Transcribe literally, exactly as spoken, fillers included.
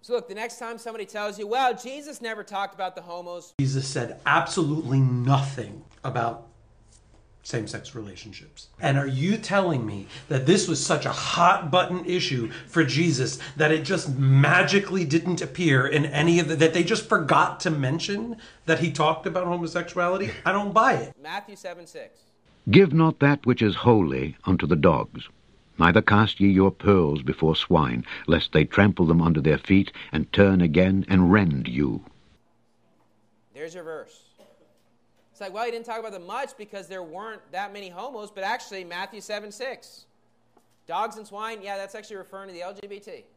So look, the next time somebody tells you, well, Jesus never talked about the homos. Jesus said absolutely nothing about same-sex relationships. And are you telling me that this was such a hot button issue for Jesus that it just magically didn't appear in any of the, that they just forgot to mention that he talked about homosexuality? I don't buy it. Matthew seven six. Give not that which is holy unto the dogs, neither cast ye your pearls before swine, lest they trample them under their feet, and turn again and rend you. There's your verse. It's like, well, he didn't talk about them much because there weren't that many homos, but actually, Matthew seven six. Dogs and swine, yeah, that's actually referring to the L G B T.